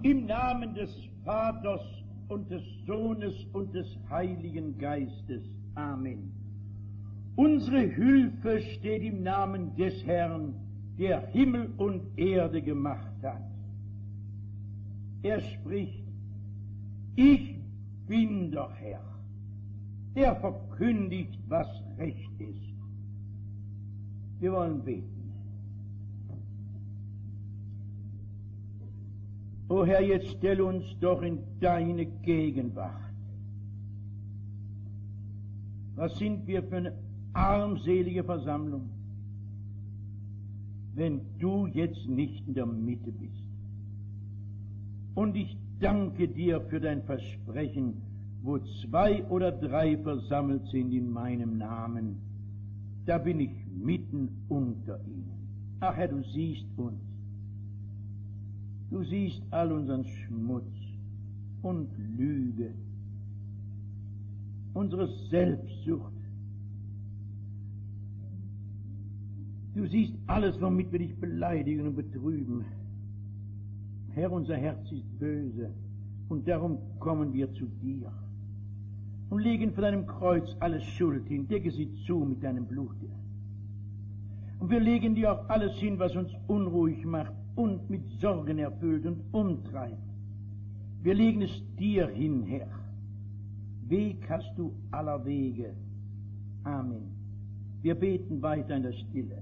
Im Namen des Vaters und des Sohnes und des Heiligen Geistes. Amen. Unsere Hilfe steht im Namen des Herrn, der Himmel und Erde gemacht hat. Er spricht: Ich bin doch Herr, der verkündigt, was recht ist. Wir wollen beten. O Herr, jetzt stell uns doch in deine Gegenwart. Was sind wir für eine armselige Versammlung, wenn du jetzt nicht in der Mitte bist. Und ich danke dir für dein Versprechen, wo 2 oder 3 versammelt sind in meinem Namen, da bin ich mitten unter ihnen. Ach Herr, du siehst uns. Du siehst all unseren Schmutz und Lüge, unsere Selbstsucht. Du siehst alles, womit wir dich beleidigen und betrüben. Herr, unser Herz ist böse, und darum kommen wir zu dir und legen vor deinem Kreuz alle Schuld hin, decke sie zu mit deinem Blute. Und wir legen dir auch alles hin, was uns unruhig macht und mit Sorgen erfüllt und umtreibt. Wir legen es dir hin, Herr. Weg hast du aller Wege. Amen. Wir beten weiter in der Stille.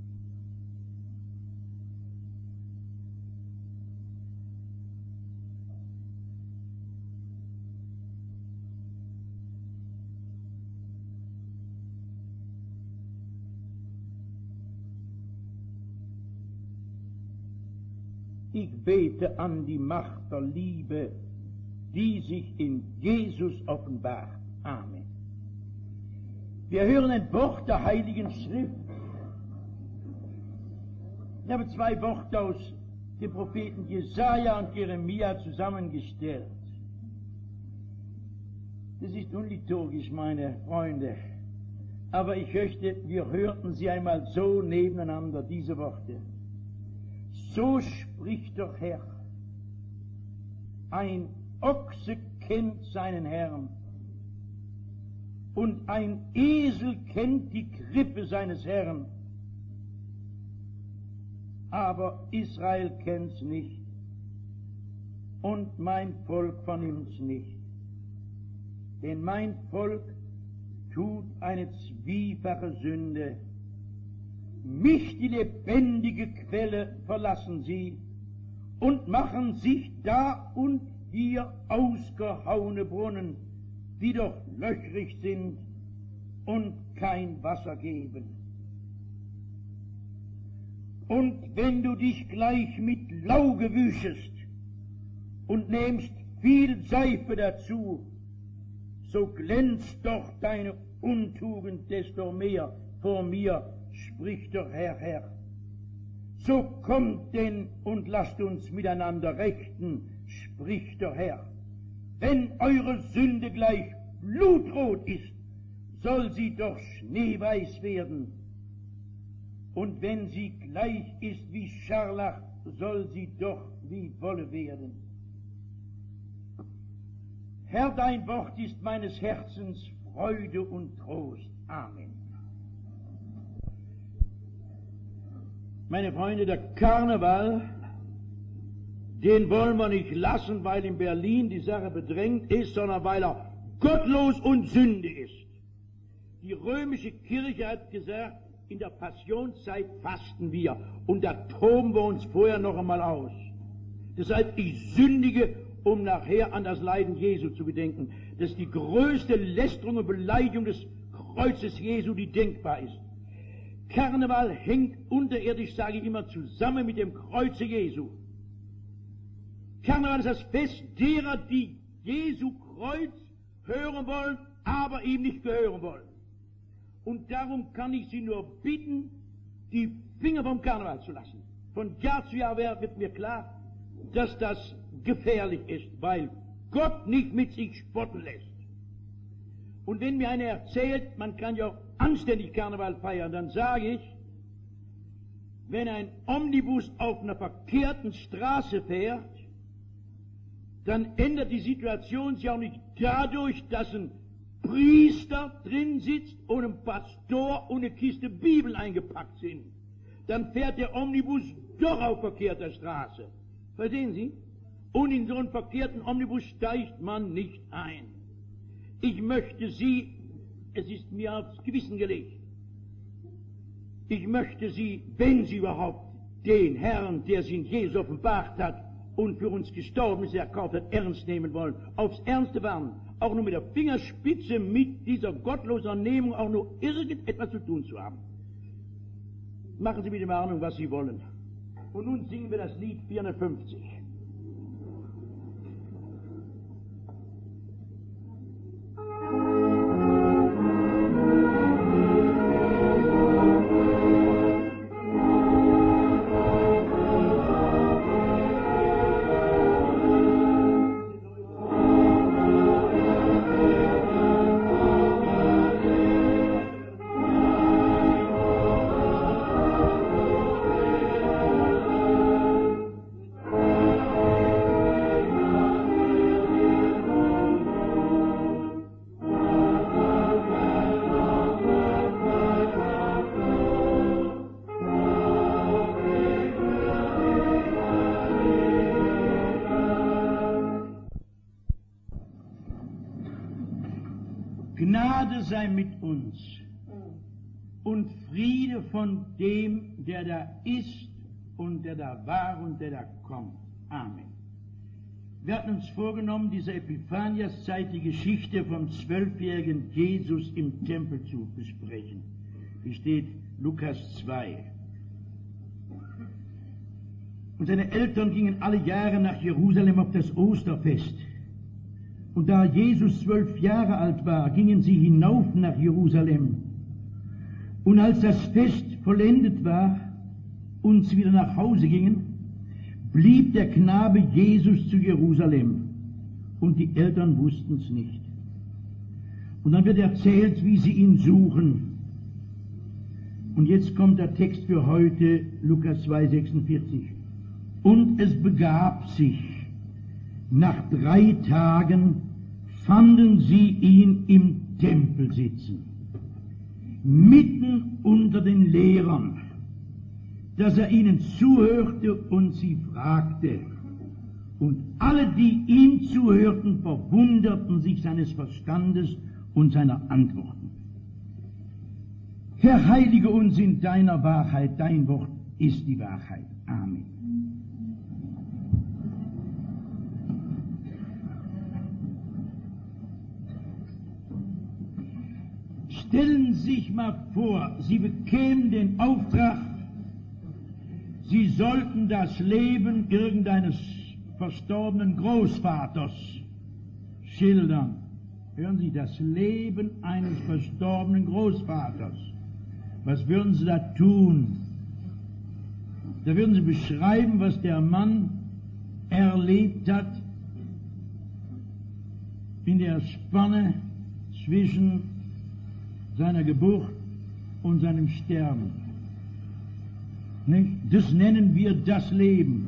Ich bete an die Macht der Liebe, die sich in Jesus offenbart. Amen. Wir hören ein Wort der Heiligen Schrift. Ich habe 2 Worte aus den Propheten Jesaja und Jeremia zusammengestellt. Das ist unliturgisch, meine Freunde, aber ich möchte, wir hörten sie einmal so nebeneinander, diese Worte. So spricht der Herr: Ein Ochse kennt seinen Herrn, und ein Esel kennt die Krippe seines Herrn, aber Israel kennt's nicht, und mein Volk vernimmt's nicht. Denn mein Volk tut eine zwiefache Sünde. Mich, die lebendige Quelle, verlassen sie und machen sich da und hier ausgehauene Brunnen, die doch löchrig sind und kein Wasser geben. Und wenn du dich gleich mit Lauge wüschest und nehmst viel Seife dazu, so glänzt doch deine Untugend desto mehr vor mir, spricht der Herr. So kommt denn und lasst uns miteinander rechten, spricht der Herr. Wenn eure Sünde gleich blutrot ist, soll sie doch schneeweiß werden. Und wenn sie gleich ist wie Scharlach, soll sie doch wie Wolle werden. Herr, dein Wort ist meines Herzens Freude und Trost. Amen. Meine Freunde, der Karneval, den wollen wir nicht lassen, weil in Berlin die Sache bedrängt ist, sondern weil er gottlos und Sünde ist. Die römische Kirche hat gesagt, in der Passionszeit fasten wir und da toben wir uns vorher noch einmal aus. Deshalb ich sündige, um nachher an das Leiden Jesu zu gedenken. Das ist die größte Lästerung und Beleidigung des Kreuzes Jesu, die denkbar ist. Karneval hängt unterirdisch, sage ich immer, zusammen mit dem Kreuze Jesu. Karneval ist das Fest derer, die Jesu Kreuz hören wollen, aber ihm nicht gehören wollen. Und darum kann ich Sie nur bitten, die Finger vom Karneval zu lassen. Von Jahr zu Jahr wird mir klar, dass das gefährlich ist, weil Gott nicht mit sich spotten lässt. Und wenn mir einer erzählt, man kann ja auch anständig Karneval feiern, dann sage ich, wenn ein Omnibus auf einer verkehrten Straße fährt dann ändert die Situation sich auch nicht dadurch, dass ein Priester drin sitzt und ein Pastor und eine Kiste Bibel eingepackt sind. Dann fährt der Omnibus doch auf verkehrter Straße. Verstehen Sie? Und in so einen verkehrten Omnibus steigt man nicht ein. Ich möchte Sie, es ist mir aufs Gewissen gelegt, ich möchte Sie, wenn Sie überhaupt den Herrn, der Sie in Jesus offenbart hat und für uns gestorben ist, erkauft hat, ernst nehmen wollen, aufs Ernste warnen, auch nur mit der Fingerspitze mit dieser gottlosen Annehmung auch nur irgendetwas zu tun zu haben. Machen Sie mit der Warnung, was Sie wollen. Und nun singen wir das Lied 450. Gnade sei mit uns und Friede von dem, der da ist und der da war und der da kommt. Amen. Wir hatten uns vorgenommen, diese Epiphaniaszeit, die Geschichte vom 12-jährigen Jesus im Tempel zu besprechen. Hier steht Lukas 2. Und seine Eltern gingen alle Jahre nach Jerusalem auf das Osterfest. Und da Jesus 12 Jahre alt war, gingen sie hinauf nach Jerusalem. Und als das Fest vollendet war und sie wieder nach Hause gingen, blieb der Knabe Jesus zu Jerusalem. Und die Eltern wussten es nicht. Und dann wird erzählt, wie sie ihn suchen. Und jetzt kommt der Text für heute, Lukas 2,46. Und es begab sich, nach 3 Tagen fanden sie ihn im Tempel sitzen, mitten unter den Lehrern, dass er ihnen zuhörte und sie fragte. Und alle, die ihm zuhörten, verwunderten sich seines Verstandes und seiner Antworten. Herr, heilige uns in deiner Wahrheit, dein Wort ist die Wahrheit. Amen. Stellen Sie sich mal vor, Sie bekämen den Auftrag, Sie sollten das Leben irgendeines verstorbenen Großvaters schildern. Hören Sie, das Leben eines verstorbenen Großvaters. Was würden Sie da tun? Da würden Sie beschreiben, was der Mann erlebt hat in der Spanne zwischen seiner Geburt und seinem Sterben. Nicht? Das nennen wir das Leben.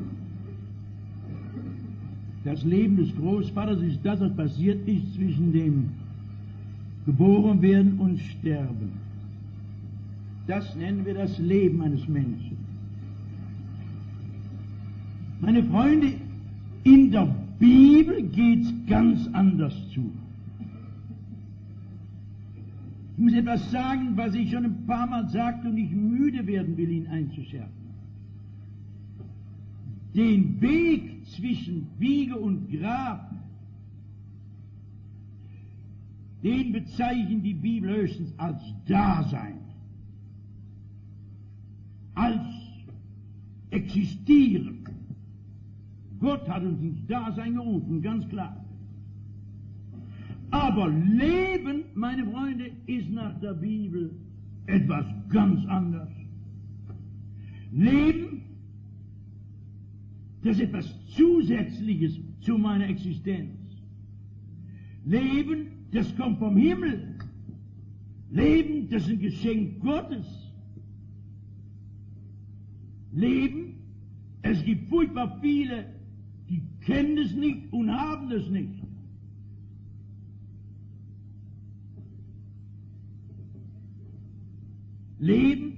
Das Leben des Großvaters ist das, was passiert ist zwischen dem Geborenwerden und Sterben. Das nennen wir das Leben eines Menschen. Meine Freunde, in der Bibel geht's ganz anders zu. Ich muss etwas sagen, was ich schon ein paar Mal sagte und nicht müde werden will, ihn einzuschärfen. Den Weg zwischen Wiege und Grab, den bezeichnet die Bibel höchstens als Dasein, als Existieren. Gott hat uns ins Dasein gerufen, ganz klar. Aber Leben, meine Freunde, ist nach der Bibel etwas ganz anderes. Leben, das ist etwas Zusätzliches zu meiner Existenz. Leben, das kommt vom Himmel. Leben, das ist ein Geschenk Gottes. Leben, es gibt furchtbar viele Die kennen es nicht und haben es nicht. Leben,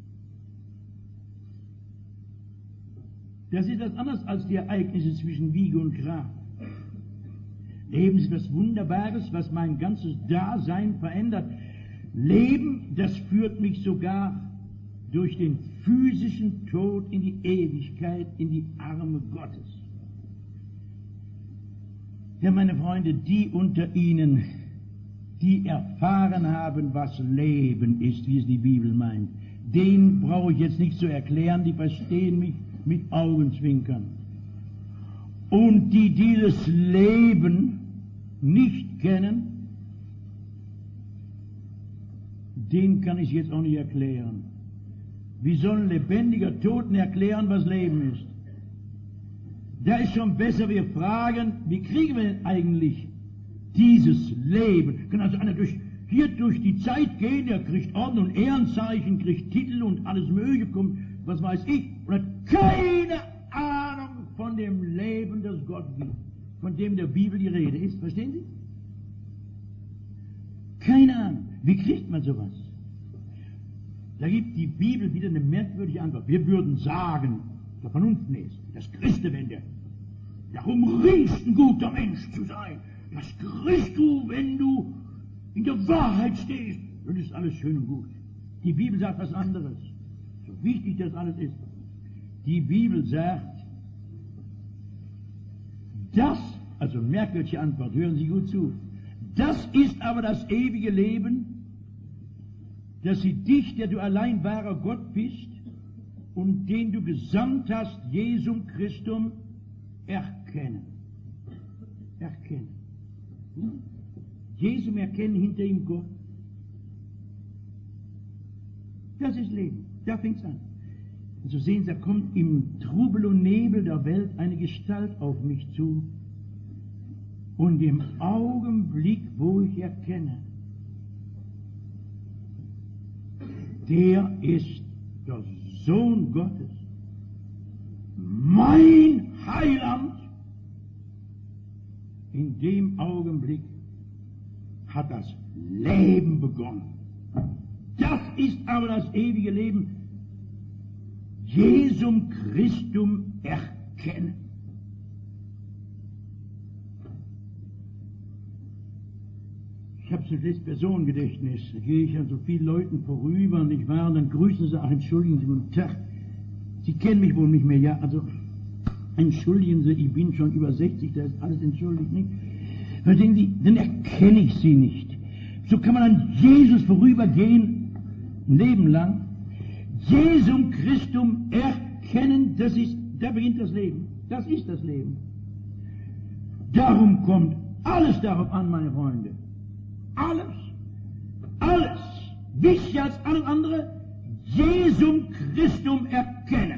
das ist etwas anderes als die Ereignisse zwischen Wiege und Grab. Leben ist etwas Wunderbares, was mein ganzes Dasein verändert. Leben, das führt mich sogar durch den physischen Tod in die Ewigkeit, in die Arme Gottes. Ja, meine Freunde, die unter Ihnen, die erfahren haben, was Leben ist, wie es die Bibel meint, denen brauche ich jetzt nicht zu erklären, die verstehen mich mit Augenzwinkern. Und die dieses Leben nicht kennen, denen kann ich jetzt auch nicht erklären. Wie soll ein lebendiger Toten erklären, was Leben ist? Da ist schon besser, wir fragen, wie kriegen wir denn eigentlich dieses Leben? Kann also einer hier durch die Zeit gehen, der kriegt Orden und Ehrenzeichen, kriegt Titel und alles Mögliche, kommt, was weiß ich, und hat keine Ahnung von dem Leben, das Gott gibt, von dem der Bibel die Rede ist. Verstehen Sie? Keine Ahnung. Wie kriegt man sowas? Da gibt die Bibel wieder eine merkwürdige Antwort. Wir würden sagen, der Vernunft ist, das Christenwende, darum ringst ein guter Mensch zu sein. Das kriegst du, wenn du in der Wahrheit stehst. Das ist alles schön und gut. Die Bibel sagt was anderes. So wichtig das alles ist. Die Bibel sagt, das, also merkwürdige Antwort, hören Sie gut zu, das ist aber das ewige Leben, dass sie dich, der du allein wahrer Gott bist und den du gesandt hast, Jesum Christum, erkennen. Erkennen. Jesum erkennen, hinter ihm Gott. Das ist Leben. Da fängt es an. Und so sehen Sie, da kommt im Trubel und Nebel der Welt eine Gestalt auf mich zu. Und im Augenblick, wo ich erkenne, der ist der Sohn Gottes, mein Heiland, in dem Augenblick hat das Leben begonnen. Das ist aber das ewige Leben, Jesum Christum erkennen. Ich habe so ein schlechtes Personengedächtnis. Da gehe ich an so vielen Leuten vorüber, nicht wahr? Und dann grüßen sie, ach, entschuldigen Sie, guten Tag. Sie kennen mich wohl nicht mehr, ja? Also, entschuldigen Sie, ich bin schon über 60, da ist alles entschuldigt, nicht? Verstehen Sie, dann erkenne ich Sie nicht. So kann man an Jesus vorübergehen, ein Leben lang. Jesum Christum erkennen, da beginnt das Leben. Das ist das Leben. Darum kommt alles darauf an, meine Freunde. Alles, wichtiger als alles andere, Jesum Christum erkennen.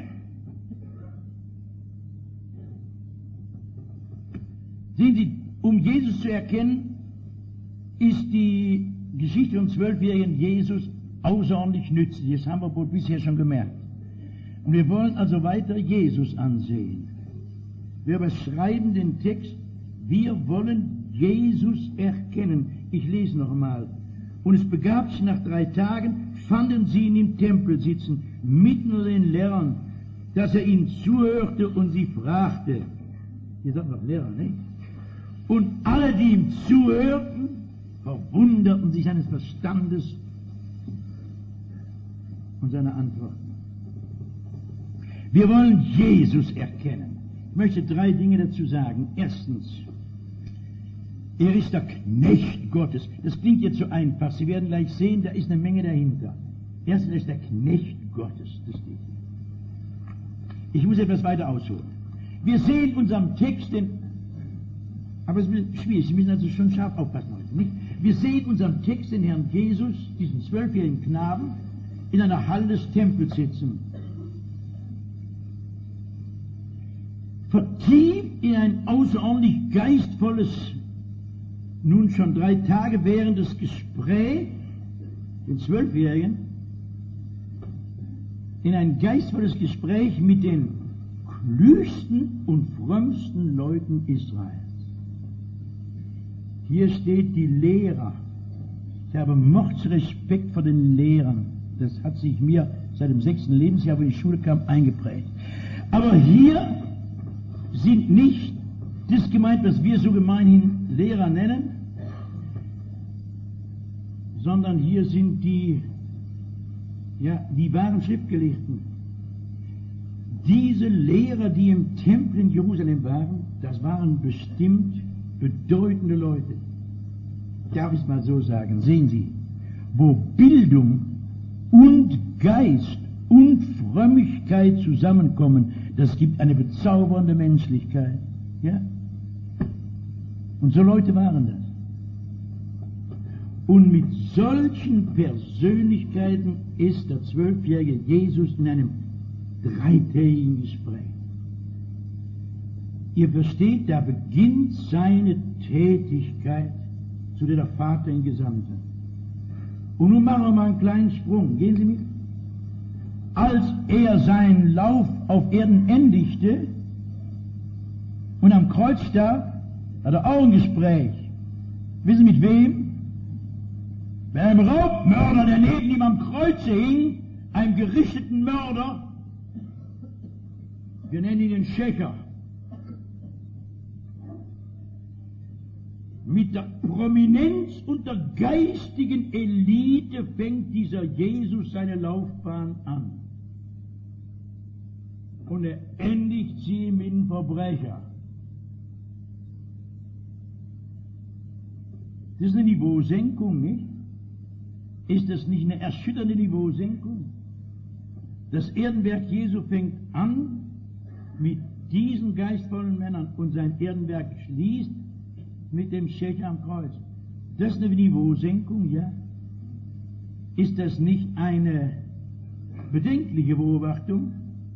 Sehen Sie, um Jesus zu erkennen, ist die Geschichte vom 12-jährigen Jesus außerordentlich nützlich. Das haben wir wohl bisher schon gemerkt. Und wir wollen also weiter Jesus ansehen. Wir beschreiben den Text, wir wollen Jesus erkennen. Ich lese noch einmal. Und es begab sich nach 3 Tagen, fanden sie ihn im Tempel sitzen, mitten unter den Lehrern, dass er ihnen zuhörte und sie fragte. Ihr sagt noch Lehrer, nicht? Und alle, die ihm zuhörten, verwunderten sich seines Verstandes und seiner Antworten. Wir wollen Jesus erkennen. Ich möchte 3 Dinge dazu sagen. Erstens, er ist der Knecht Gottes. Das klingt jetzt so einfach. Sie werden gleich sehen, da ist eine Menge dahinter. Erstens, er ist der Knecht Gottes. Das steht hier. Ich muss etwas weiter ausholen. Wir sehen in unserem Text, aber es ist schwierig, Sie müssen also schon scharf aufpassen heute, nicht? Wir sehen in unserem Text den Herrn Jesus, diesen 12-jährigen Knaben, in einer Halle des Tempels sitzen. Vertieft in ein außerordentlich geistvolles, nun schon 3 Tage währendes Gespräch, den 12-Jährigen, in ein geistvolles Gespräch mit den klügsten und frömmsten Leuten Israels. Hier steht die Lehrer. Ich habe Mordsrespekt vor den Lehrern. Das hat sich mir seit dem 6. Lebensjahr, wo ich in die Schule kam, eingeprägt. Aber hier sind nicht das gemeint, was wir so gemeinhin Lehrer nennen, sondern hier sind die wahren Schriftgelehrten. Diese Lehrer, die im Tempel in Jerusalem waren, das waren bestimmt bedeutende Leute. Darf ich es mal so sagen? Sehen Sie, wo Bildung und Geist und Frömmigkeit zusammenkommen, das gibt eine bezaubernde Menschlichkeit. Ja? Und so Leute waren das. Und mit solchen Persönlichkeiten ist der 12-jährige Jesus in einem 3-tägigen Gespräch. Ihr versteht, da beginnt seine Tätigkeit, zu der der Vater ihn gesandt hat. Und nun machen wir mal einen kleinen Sprung. Gehen Sie mit. Als er seinen Lauf auf Erden endigte und am Kreuz starb, hat er auch ein Gespräch. Wissen Sie mit wem? Mit einem Raubmörder, der neben ihm am Kreuze hing, einem gerichteten Mörder. Wir nennen ihn den Schächer. Mit der Prominenz und der geistigen Elite fängt dieser Jesus seine Laufbahn an. Und er endigt sie mit einem Verbrecher. Das ist eine Niveausenkung, nicht? Ist das nicht eine erschütternde Niveausenkung? Das Erdenwerk Jesu fängt an mit diesen geistvollen Männern und sein Erdenwerk schließt mit dem Schächer am Kreuz. Das ist eine Niveausenkung, ja? Ist das nicht eine bedenkliche Beobachtung?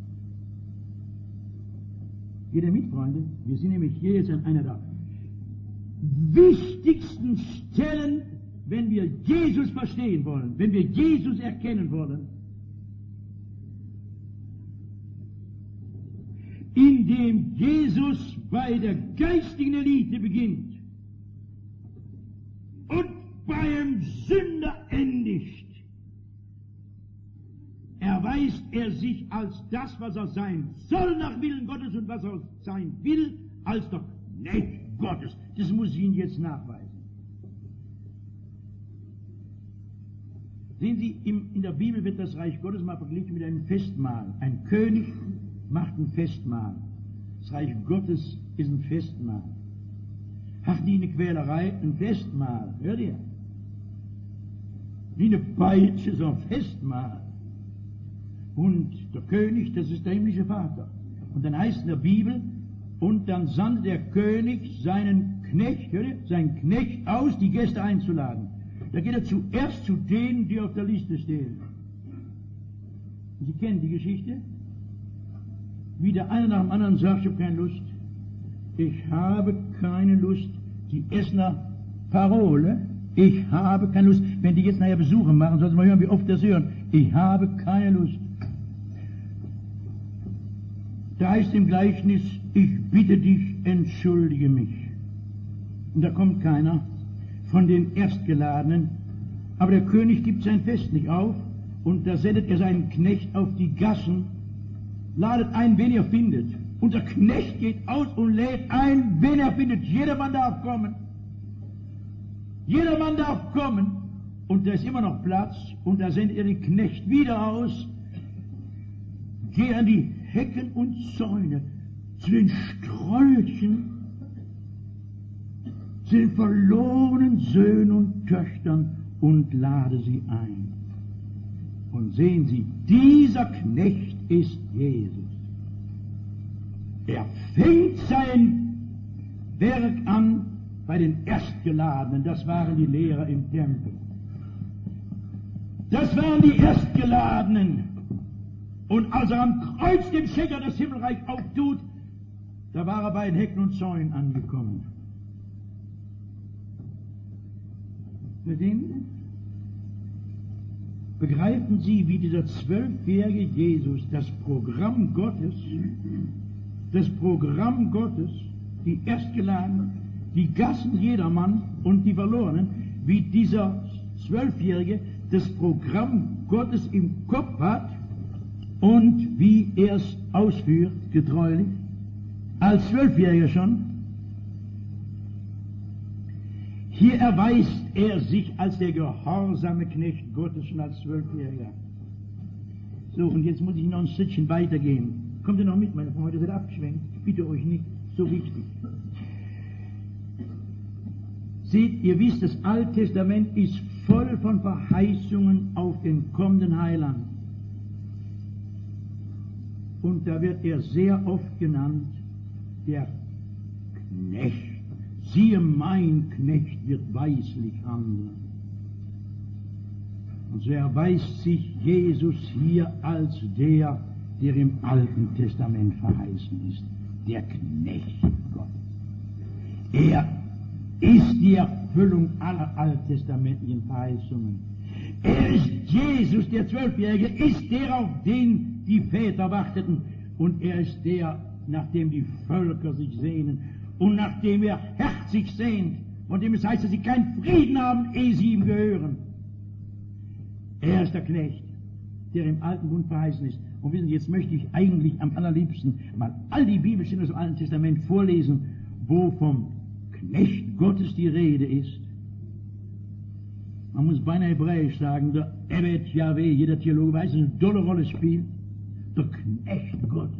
Geht ihr mit, Freunde? Wir sind nämlich hier jetzt an einer der wichtigsten Stellen, wenn wir Jesus verstehen wollen, wenn wir Jesus erkennen wollen. Indem Jesus bei der geistigen Elite beginnt und beim Sünder endigt, erweist er sich als das, was er sein soll nach Willen Gottes und was er sein will, als der Knecht Gottes. Das muss ich Ihnen jetzt nachweisen. Sehen Sie, in der Bibel wird das Reich Gottes mal verglichen mit einem Festmahl. Ein König macht ein Festmahl. Das Reich Gottes ist ein Festmahl. Hat nie eine Quälerei, ein Festmahl. Hört ihr? Wie eine Peitsche, so ein Festmahl. Und der König, das ist der himmlische Vater. Und dann heißt in der Bibel, und dann sandte der König seinen Knecht, hört ihr, seinen Knecht aus, die Gäste einzuladen. Da geht er zuerst zu denen, die auf der Liste stehen. Und Sie kennen die Geschichte? Wie der eine nach dem anderen sagt, ich habe keine Lust. Ich habe keine Lust. Die Essener Parole, ich habe keine Lust. Wenn die jetzt nachher Besuche machen, sollten wir hören, wie oft das hören. Ich habe keine Lust. Da heißt im Gleichnis, ich bitte dich, entschuldige mich. Und da kommt keiner von den Erstgeladenen. Aber der König gibt sein Fest nicht auf und da sendet er seinen Knecht auf die Gassen, ladet ein, wen er findet. Und der Knecht geht aus und lädt ein, wen er findet. Jedermann darf kommen. Jedermann darf kommen. Und da ist immer noch Platz. Und da sendet er den Knecht wieder aus. Geh an die Hecken und Zäune, zu den Strolchen, zu den verlorenen Söhnen und Töchtern und lade sie ein. Und sehen Sie, dieser Knecht ist Jesus. Er fängt sein Werk an bei den Erstgeladenen. Das waren die Lehrer im Tempel. Das waren die Erstgeladenen. Und als er am Kreuz dem Schächer das Himmelreich auftut, da war er bei den Hecken und Zäunen angekommen. Verstehen Sie? Begreifen Sie, wie dieser 12-jährige Jesus das Programm Gottes das Programm Gottes, die Erstgeladenen, die Gassen jedermann und die Verlorenen, wie dieser 12-Jährige das Programm Gottes im Kopf hat und wie er es ausführt, getreulich, als 12-Jähriger schon. Hier erweist er sich als der gehorsame Knecht Gottes schon als 12-Jähriger. So, und jetzt muss ich noch ein Stückchen weitergehen. Kommt ihr noch mit, meine Freunde, wird abgeschwenkt. Ich bitte euch nicht, so wichtig. Seht, ihr wisst, das Alte Testament ist voll von Verheißungen auf den kommenden Heiland. Und da wird er sehr oft genannt, der Knecht. Siehe, mein Knecht wird weislich handeln. Und so erweist sich Jesus hier als der im Alten Testament verheißen ist. Der Knecht Gottes. Er ist die Erfüllung aller alttestamentlichen Verheißungen. Er ist Jesus, der 12-Jährige, ist der, auf den die Väter warteten. Und er ist der, nach dem die Völker sich sehnen und nach dem er herzig sehnt, von dem es heißt, dass sie keinen Frieden haben, ehe sie ihm gehören. Er ist der Knecht, der im Alten Bund verheißen ist. Und wissen Sie, jetzt möchte ich eigentlich am allerliebsten mal all die Bibelstellen aus dem Alten Testament vorlesen, wo vom Knecht Gottes die Rede ist. Man muss beinahe hebräisch sagen, der Evet Yahweh, jeder Theologe weiß, dass eine dolle Rolle spielt. Der Knecht Gottes.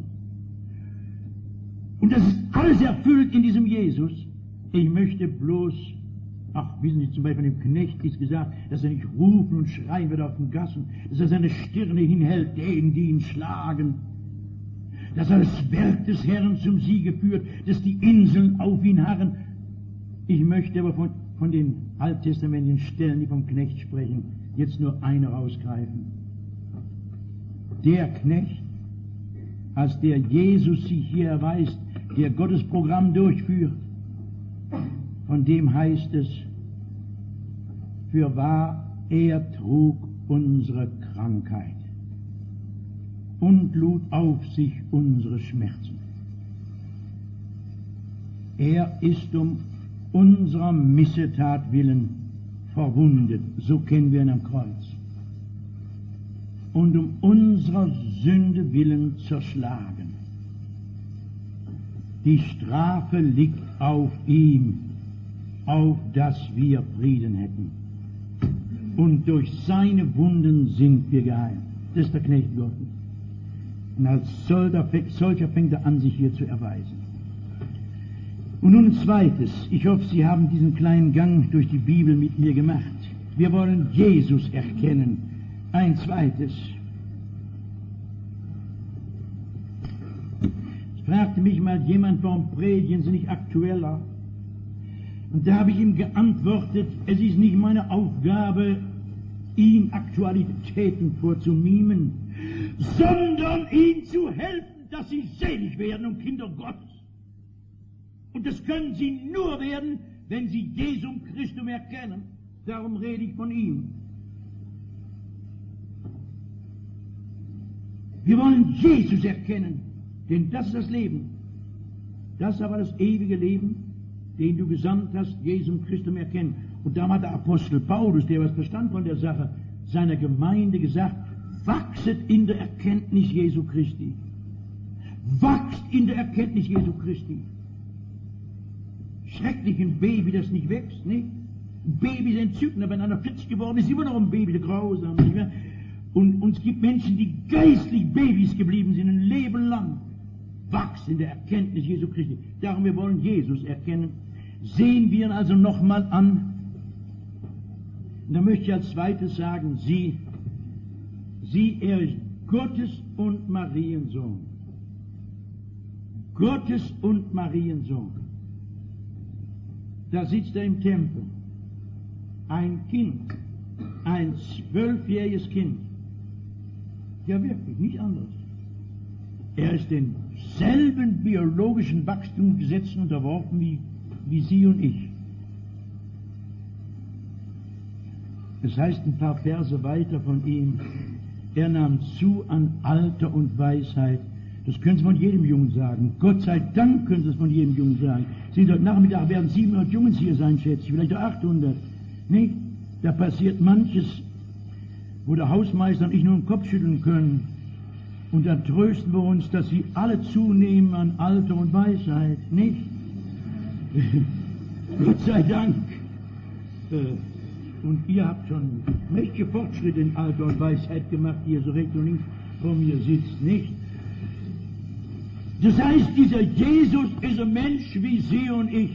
Und das ist alles erfüllt in diesem Jesus. Ich möchte bloß, wissen Sie, zum Beispiel dem Knecht ist gesagt, dass er nicht rufen und schreien wird auf den Gassen, dass er seine Stirne hinhält, denen, die ihn schlagen, dass er das Werk des Herrn zum Siege führt, dass die Inseln auf ihn harren. Ich möchte aber von den alttestamentlichen Stellen, die vom Knecht sprechen, jetzt nur eine rausgreifen. Der Knecht, als der Jesus sich hier erweist, der Gottes Programm durchführt, von dem heißt es, fürwahr, er trug unsere Krankheit und lud auf sich unsere Schmerzen. Er ist um unserer Missetat willen verwundet, so kennen wir ihn am Kreuz, und um unserer Sünde willen zerschlagen. Die Strafe liegt auf ihm, auf dass wir Frieden hätten. Und durch seine Wunden sind wir geheilt. Das ist der Knecht Gottes. Und als solcher fängt er an, sich hier zu erweisen. Und nun ein zweites. Ich hoffe, Sie haben diesen kleinen Gang durch die Bibel mit mir gemacht. Wir wollen Jesus erkennen. Ein zweites. Es fragte mich mal jemand, warum predigen Sie nicht aktueller? Und da habe ich ihm geantwortet, es ist nicht meine Aufgabe, ihm Aktualitäten vorzumimen, sondern ihm zu helfen, dass sie selig werden und Kinder Gottes. Und das können sie nur werden, wenn sie Jesum Christum erkennen. Darum rede ich von ihm. Wir wollen Jesus erkennen, denn das ist das Leben. Das ist aber das ewige Leben, den du gesandt hast, Jesum Christum erkennen. Und da hat der Apostel Paulus, der was verstand von der Sache, seiner Gemeinde gesagt, wachset in der Erkenntnis Jesu Christi. Wachst in der Erkenntnis Jesu Christi. Schrecklich, ein Baby, das nicht wächst, nicht? Ein Baby ist entzückend, aber wenn einer 40 geworden ist, immer noch ein Baby, der grausam, nicht mehr? Und es gibt Menschen, die geistlich Babys geblieben sind, ein Leben lang. Wachst in der Erkenntnis Jesu Christi. Darum, wir wollen Jesus erkennen. Sehen wir ihn also nochmal an. Und da möchte ich als zweites sagen, er ist Gottes und Mariensohn. Gottes und Mariensohn. Da sitzt er im Tempel. Ein Kind, ein 12-jähriges Kind. Ja, wirklich, nicht anders. Er ist denselben biologischen Wachstumsgesetzen unterworfen wie Sie und ich. Es heißt ein paar Verse weiter von ihm, er nahm zu an Alter und Weisheit, Das können Sie von jedem Jungen sagen. Gott sei Dank können Sie es von jedem Jungen sagen. Sie heute Nachmittag werden 700 Jungs hier sein, schätze ich, vielleicht auch 800. Nicht? Da passiert manches, wo der Hausmeister und ich nur den Kopf schütteln können. Und dann trösten wir uns, dass sie alle zunehmen an Alter und Weisheit. Nicht? Gott sei Dank. Und ihr habt schon mächtige Fortschritte in Alter und Weisheit gemacht, die ihr so rechts und links vor mir sitzt, nicht? Das heißt, dieser Jesus ist ein Mensch wie Sie und ich.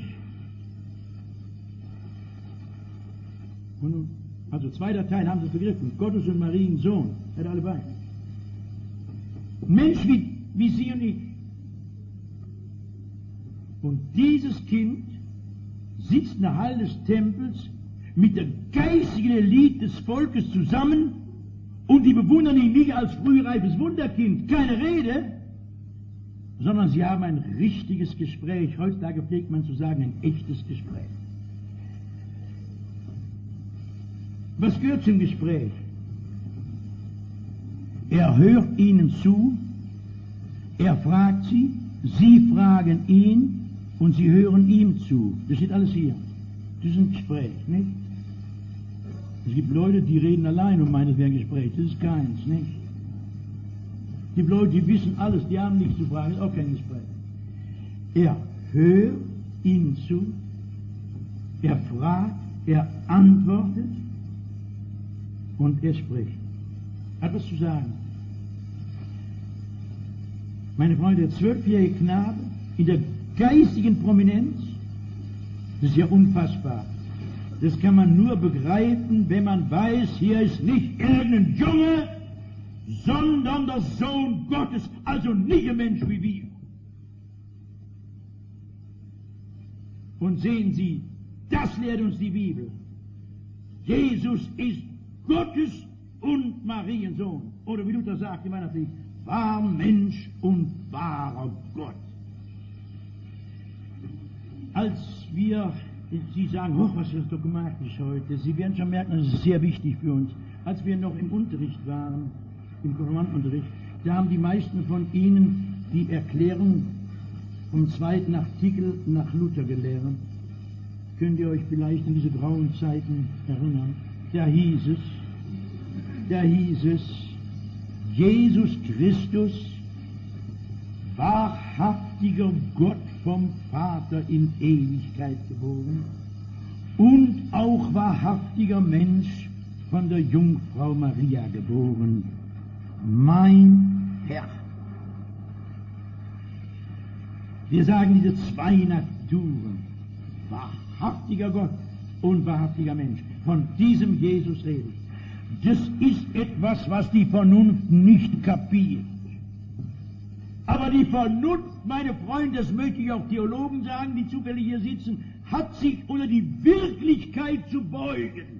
Und also zweiter Teil haben Sie begriffen. Gottes und Mariens Sohn. Er hat alle beide. Mensch wie Sie und ich. Und dieses Kind sitzt in der Halle des Tempels mit der geistigen Elite des Volkes zusammen und die bewundern ihn nicht als frühreifes Wunderkind. Keine Rede, sondern sie haben ein richtiges Gespräch. Heutzutage pflegt man zu sagen, ein echtes Gespräch. Was gehört zum Gespräch? Er hört ihnen zu, er fragt sie, sie fragen ihn und sie hören ihm zu. Das steht alles hier. Das ist ein Gespräch, nicht? Es gibt Leute, die reden allein und meinen, es wäre ein Gespräch. Das ist keins, nicht? Es gibt Leute, die wissen alles, die haben nichts zu fragen, das ist auch kein Gespräch. Er hört ihnen zu, er fragt, er antwortet und er spricht. Hat was zu sagen. Meine Freunde, der 12-jährige Knabe in der geistigen Prominenz, das ist ja unfassbar. Das kann man nur begreifen, wenn man weiß, hier ist nicht irgendein Junge, sondern der Sohn Gottes, also nicht ein Mensch wie wir. Und sehen Sie, das lehrt uns die Bibel. Jesus ist Gottes und Mariens Sohn. Oder wie Luther sagt im Weihnachtslied, wahr Mensch und wahrer Gott. Als wir, Sie sagen, oh, was ist doch gemacht ist heute, Sie werden schon merken, das ist sehr wichtig für uns. Als wir noch im Unterricht waren, im Konfirmandenunterricht, da haben die meisten von Ihnen die Erklärung vom zweiten Artikel nach Luther gelehrt. Könnt ihr euch vielleicht in diese grauen Zeiten erinnern? Da hieß es, Jesus Christus, wahrhaftiger Gott vom Vater in Ewigkeit geboren und auch wahrhaftiger Mensch von der Jungfrau Maria geboren, mein Herr. Wir sagen diese zwei Naturen, wahrhaftiger Gott und wahrhaftiger Mensch. Von diesem Jesus redet. Das ist etwas, was die Vernunft nicht kapiert. Aber die Vernunft, meine Freunde, das möchte ich auch Theologen sagen, die zufällig hier sitzen, hat sich unter die Wirklichkeit zu beugen.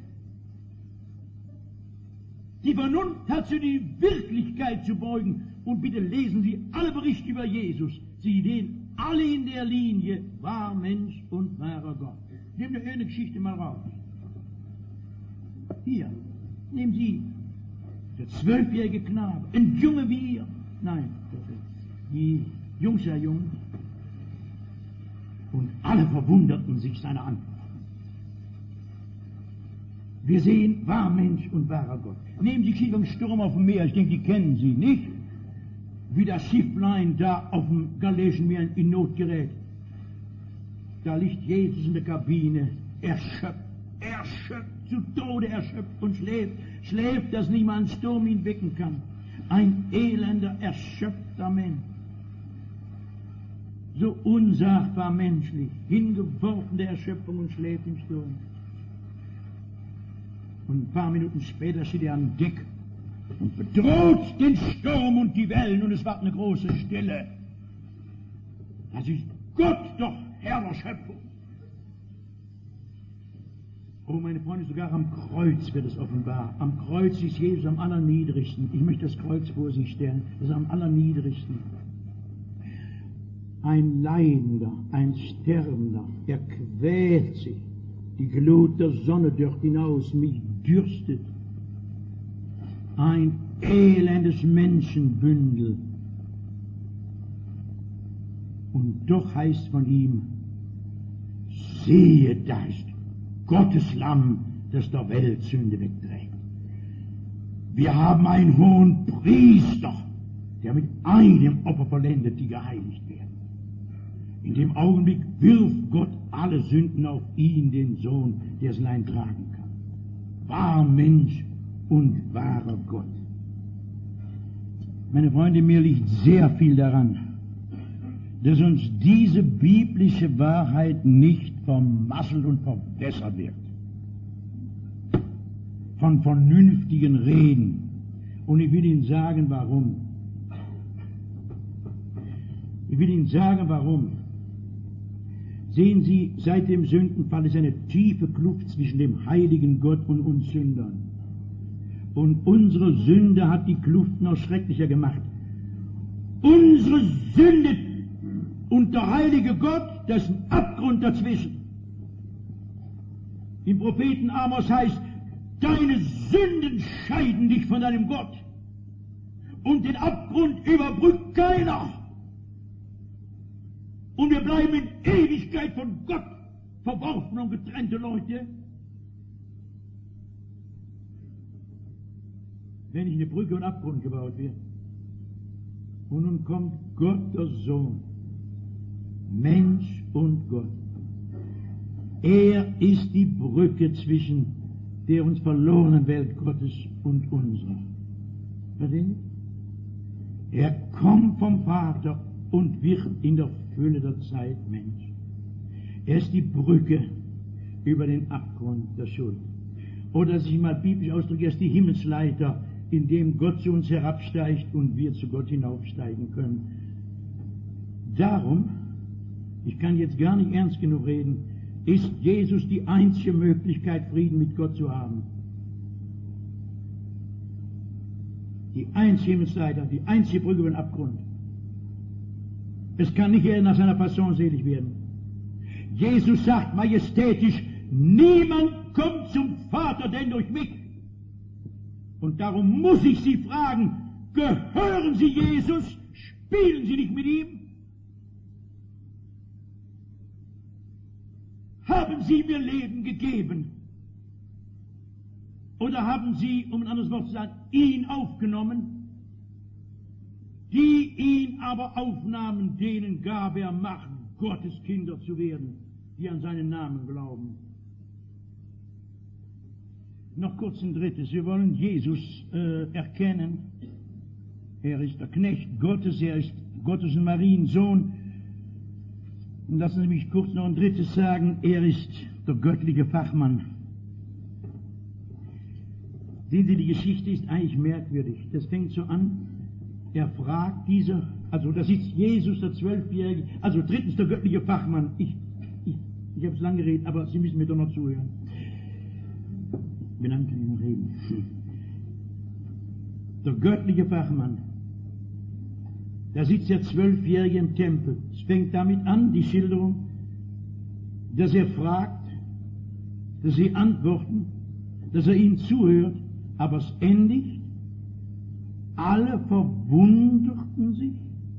Die Vernunft hat sich die Wirklichkeit zu beugen. Und bitte lesen Sie alle Berichte über Jesus. Sie sehen alle in der Linie, wahr Mensch und wahrer Gott. Nehmen wir eine Geschichte mal raus. Hier, nehmen Sie, der 12-jährige Knabe, ein Junge wie ihr. Nein, die Jungs ja jung. Und alle verwunderten sich seiner Antwort. Wir sehen, wahr Mensch und wahrer Gott. Nehmen Sie Geschichte vom Sturm auf dem Meer, ich denke, die kennen Sie, nicht? Wie das Schifflein da auf dem Galiläischen Meer in Not gerät. Da liegt Jesus in der Kabine, erschöpft, zu Tode erschöpft und schläft, dass niemand ein Sturm ihn wecken kann. Ein elender, erschöpfter Mensch. So unsagbar menschlich, hingeworfen der Erschöpfung und schläft im Sturm. Und ein paar Minuten später steht er am Deck und bedroht den Sturm und die Wellen und es war eine große Stille. Das ist Gott, doch Herr der Schöpfung. Oh, meine Freunde, sogar am Kreuz wird es offenbar. Am Kreuz ist Jesus am allerniedrigsten. Ich möchte das Kreuz vor sich stellen. Das ist am allerniedrigsten. Ein Leidender, ein Sterbender, er quält sich. Die Glut der Sonne dort hinaus mich dürstet. Ein elendes Menschenbündel. Und doch heißt von ihm, siehe, da ist Gottes Lamm, das der Welt Sünde wegträgt. Wir haben einen hohen Priester, der mit einem Opfer vollendet, die geheiligt werden. In dem Augenblick wirft Gott alle Sünden auf ihn, den Sohn, der es allein tragen kann. Wahr Mensch und wahrer Gott. Meine Freunde, mir liegt sehr viel daran, dass uns diese biblische Wahrheit nicht vermasselt und verwässert wird. Von vernünftigen Reden. Und ich will Ihnen sagen, warum. Sehen Sie, seit dem Sündenfall ist eine tiefe Kluft zwischen dem heiligen Gott und uns Sündern. Und unsere Sünde hat die Kluft noch schrecklicher gemacht. Unsere Sünde und der heilige Gott, das ist ein Abgrund dazwischen. Im Propheten Amos heißt, deine Sünden scheiden dich von deinem Gott. Und den Abgrund überbrückt keiner. Und wir bleiben in Ewigkeit von Gott verworfen und getrennte Leute. Wenn nicht eine Brücke und Abgrund gebaut wird. Und nun kommt Gott, der Sohn, Mensch und Gott. Er ist die Brücke zwischen der uns verlorenen Welt Gottes und unserer. Verstehen Sie? Er kommt vom Vater und wird in der Fülle der Zeit Mensch. Er ist die Brücke über den Abgrund der Schuld. Oder, dass ich mal biblisch ausdrücke, er ist die Himmelsleiter, in dem Gott zu uns herabsteigt und wir zu Gott hinaufsteigen können. Darum, ich kann jetzt gar nicht ernst genug reden, ist Jesus die einzige Möglichkeit, Frieden mit Gott zu haben. Die einzige Himmelsleiter, die einzige Brücke über den Abgrund. Es kann nicht er nach seiner Passion selig werden. Jesus sagt majestätisch, niemand kommt zum Vater denn durch mich. Und darum muss ich Sie fragen, gehören Sie Jesus? Spielen Sie nicht mit ihm? Haben Sie mir Leben gegeben? Oder haben Sie, um ein anderes Wort zu sagen, ihn aufgenommen? Die ihn aber aufnahmen, denen gab er Macht, Gottes Kinder zu werden, die an seinen Namen glauben. Noch kurz ein drittes. Wir wollen Jesus erkennen. Er ist der Knecht Gottes, er ist Gottes und Mariens Sohn. Und lassen Sie mich kurz noch ein drittes sagen. Er ist der göttliche Fachmann. Sehen Sie, die Geschichte ist eigentlich merkwürdig. Das fängt so an. Er fragt also das ist Jesus, der 12-Jährige, also drittens der göttliche Fachmann. Ich habe es lang geredet, aber Sie müssen mir doch noch zuhören. Wie lange kann ich noch reden? Der göttliche Fachmann. Da sitzt der 12-Jährige im Tempel. Es fängt damit an, die Schilderung, dass er fragt, dass sie antworten, dass er ihnen zuhört, aber es endigt, alle verwunderten sich.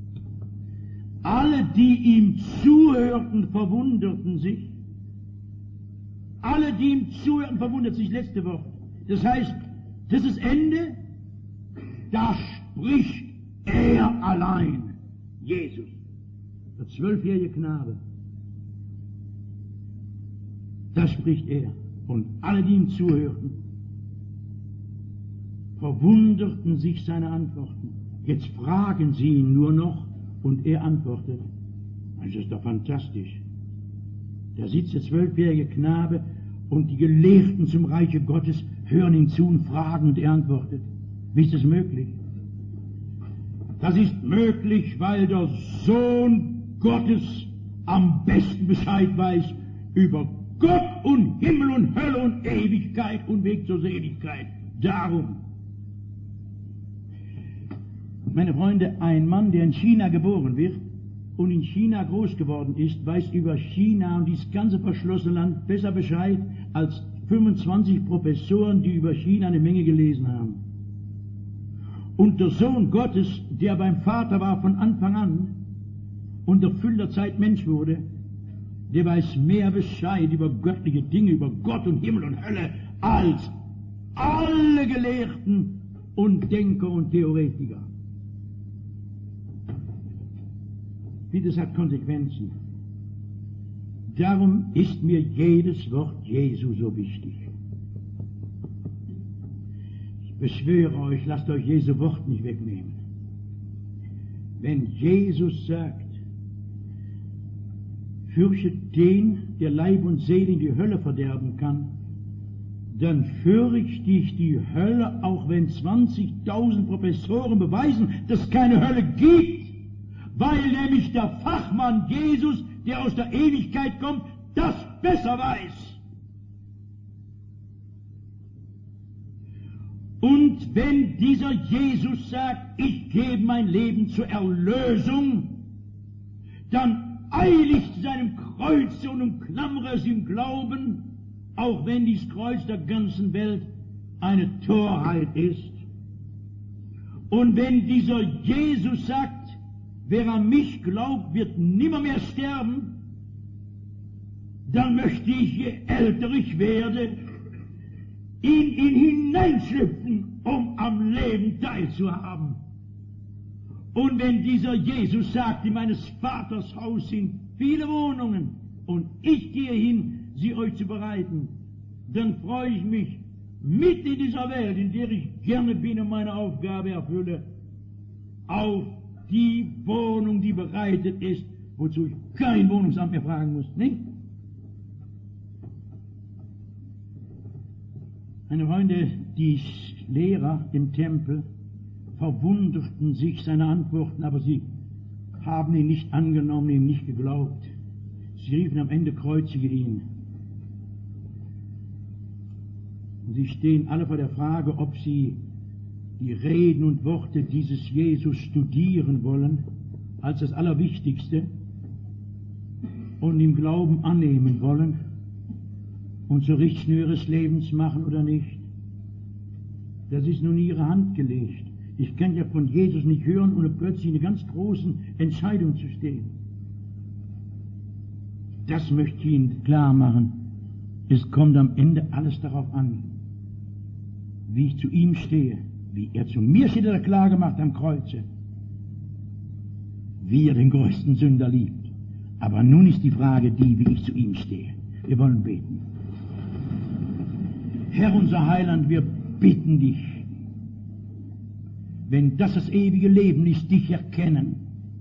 Alle, die ihm zuhörten, verwunderten sich. Alle, die ihm zuhörten, verwunderten sich. Letzte Wort. Das heißt, das ist Ende. Da spricht er allein. Jesus. Der 12-jährige Knabe. Da spricht er. Und alle, die ihm zuhörten, verwunderten sich seine Antworten. Jetzt fragen sie ihn nur noch und er antwortet. Das ist doch fantastisch. Da sitzt der 12-jährige Knabe und die Gelehrten zum Reiche Gottes hören ihm zu und fragen und er antwortet. Wie ist das möglich? Das ist möglich, weil der Sohn Gottes am besten Bescheid weiß über Gott und Himmel und Hölle und Ewigkeit und Weg zur Seligkeit. Darum. Meine Freunde, ein Mann, der in China geboren wird und in China groß geworden ist, weiß über China und dieses ganze verschlossene Land besser Bescheid als 25 Professoren, die über China eine Menge gelesen haben. Und der Sohn Gottes, der beim Vater war von Anfang an und der Fülle der Zeit Mensch wurde, der weiß mehr Bescheid über göttliche Dinge, über Gott und Himmel und Hölle, als alle Gelehrten und Denker und Theoretiker. Das hat Konsequenzen. Darum ist mir jedes Wort Jesu so wichtig. Ich beschwöre euch, lasst euch Jesu Wort nicht wegnehmen. Wenn Jesus sagt, fürchtet den, der Leib und Seele in die Hölle verderben kann, dann fürchte ich die Hölle, auch wenn 20.000 Professoren beweisen, dass es keine Hölle gibt, weil nämlich der Fachmann Jesus, der aus der Ewigkeit kommt, das besser weiß. Und wenn dieser Jesus sagt, ich gebe mein Leben zur Erlösung, dann eile ich zu seinem Kreuze und umklammere es im Glauben, auch wenn dieses Kreuz der ganzen Welt eine Torheit ist. Und wenn dieser Jesus sagt, wer an mich glaubt, wird nimmermehr sterben, dann möchte ich, je älter ich werde, in ihn hineinschlüpfen, um am Leben teilzuhaben. Und wenn dieser Jesus sagt, in meines Vaters Haus sind viele Wohnungen und ich gehe hin, sie euch zu bereiten, dann freue ich mich mit in dieser Welt, in der ich gerne bin und meine Aufgabe erfülle, auf die Wohnung, die bereitet ist, wozu ich kein Wohnungsamt mehr fragen muss, nicht? Meine Freunde, die Lehrer im Tempel verwunderten sich seiner Antworten, aber sie haben ihn nicht angenommen, ihm nicht geglaubt. Sie riefen am Ende, kreuzige ihn. Und sie stehen alle vor der Frage, ob sie die Reden und Worte dieses Jesus studieren wollen, als das Allerwichtigste, und im Glauben annehmen wollen und zur Richtschnur ihres Lebens machen oder nicht. Das ist nun in ihre Hand gelegt. Ich kann ja von Jesus nicht hören, ohne plötzlich in einer ganz großen Entscheidung zu stehen. Das möchte ich Ihnen klar machen. Es kommt am Ende alles darauf an, wie ich zu ihm stehe, wie er zu mir steht, hat er klar gemacht am Kreuze, wie er den größten Sünder liebt. Aber nun ist die Frage die, wie ich zu ihm stehe. Wir wollen beten. Herr, unser Heiland, wir bitten dich, wenn das ewige Leben ist, dich erkennen,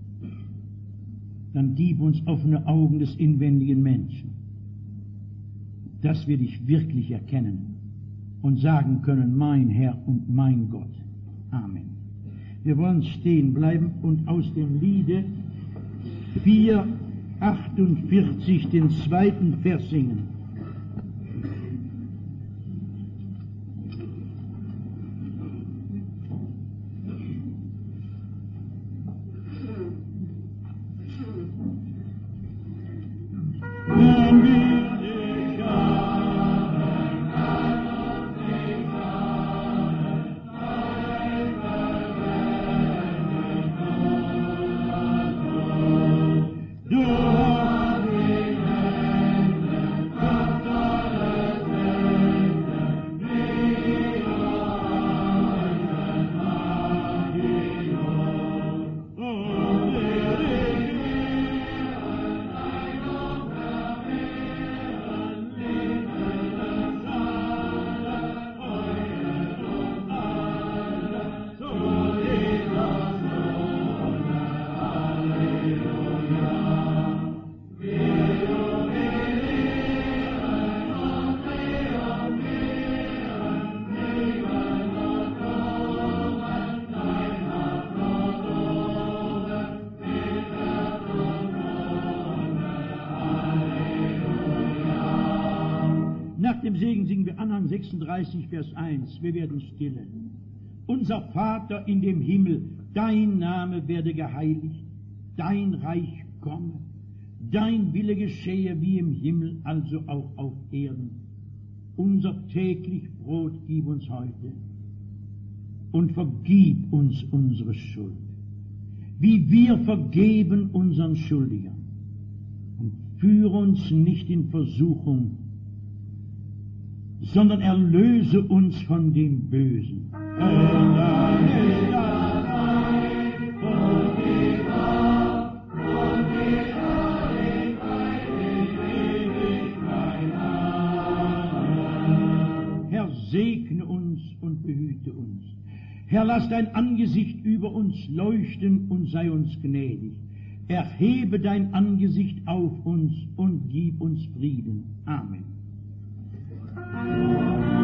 dann gib uns offene Augen des inwendigen Menschen, dass wir dich wirklich erkennen und sagen können, mein Herr und mein Gott. Amen. Wir wollen stehen bleiben und aus dem Liede 448 den zweiten Vers singen. Nach dem Segen singen wir Anhang 36, Vers 1. Wir werden stille. Unser Vater in dem Himmel, dein Name werde geheiligt, dein Reich komme, dein Wille geschehe wie im Himmel, also auch auf Erden. Unser täglich Brot gib uns heute und vergib uns unsere Schuld, wie wir vergeben unseren Schuldigern. Und führe uns nicht in Versuchung, sondern erlöse uns von dem Bösen. Herr, segne uns und behüte uns. Herr, lass dein Angesicht über uns leuchten und sei uns gnädig. Erhebe dein Angesicht auf uns und gib uns Frieden. Amen.